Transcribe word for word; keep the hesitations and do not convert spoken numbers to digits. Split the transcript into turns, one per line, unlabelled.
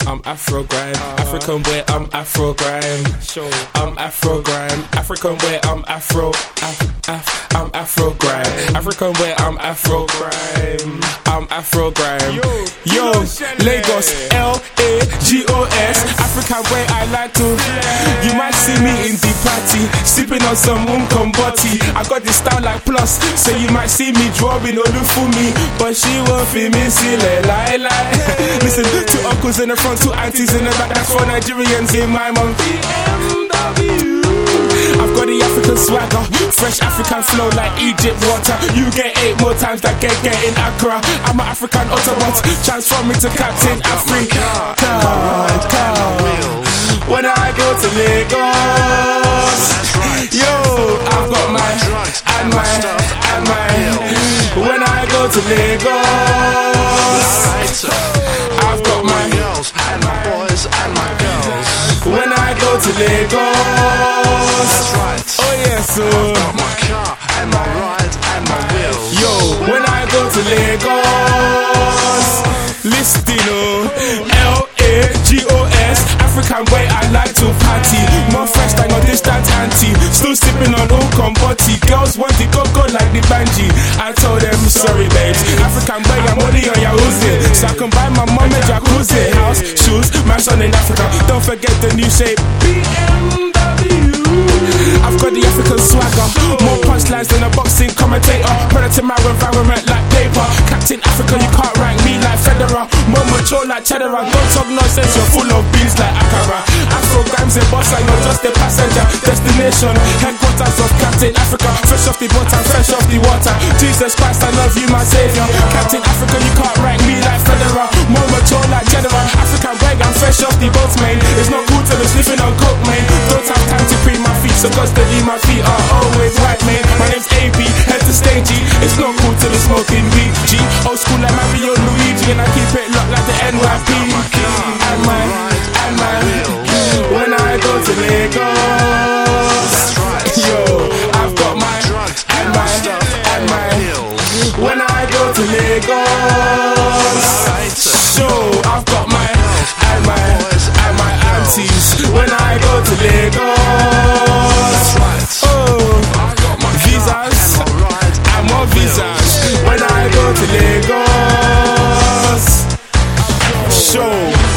I'm Afro grime, African boy, I'm Afro grime. I'm Afro grime, African boy, I'm Afro, Af, Af, I'm Afro grime, African boy, I'm Afro grime. I'm Afro grime. Yo, Lagos, L A G O S, African boy, I like to. You might see me in the party, sipping on some Umkomboti. I got this style like plus, so you might see me drawing Olufumi, but she won't feel me, see lie lie. Listen to uncles in the front, two aunties in the back. That's for Nigerians in my mom. B M W. I've got the African swagger, fresh African flow like Egypt water. You get eight more times that get get in Accra. I'm an African Autobot, transform into Captain Africa. When I go to Lagos, yo, I've got my and my and my. When I go to Lagos, I've got my girls and my boys and my girls. When I go to Lagos, that's right. Oh yes, so I've got my car and my ride and my wheels. Yo, when I go to Lagos, listen, oh, L A G O S, African way I like to party. More fresh than your distant auntie. Still sipping on Umkomboti. Girls want the go-go like the Banji. I told them, sorry babes, African way I'm only on Yahoo's, so I can buy my mom a jacuzzi. House, shoes, mansion in Africa. Don't forget the new shape, B M W. I've got the African swagger, more punchlines than a boxing commentator. Predator my environment like paper. Captain Africa, you can't rank me like Federer. More mature like Cheddar. Don't talk nonsense, you're full of beans like Akara. Afro grimes and boss, I'm not just a passenger. Destination, headquarters of Captain Africa. Fresh off the water, fresh off the water. Jesus Christ, I love you, my savior. Captain Africa, you can't rank me like Federer. More mature like Cheddar. African bag, I'm fresh off the boats, man. It's not cool to be sniffing on coke, man. Don't have time to cream my feet, so constantly my feet are always right, man. My name's A B, head to stagey. It's not cool to be smoking weed, G. Old school like Mario Luigi, and I keep it locked like the N Y P. And my, and my, when I go to Lagos, yo, I've got my, and my, and my, when I go to Lagos, so I've got my, and my, and my aunties. When I go to Lagos, oh, visas, I'm on visas. When I go to Lagos, show.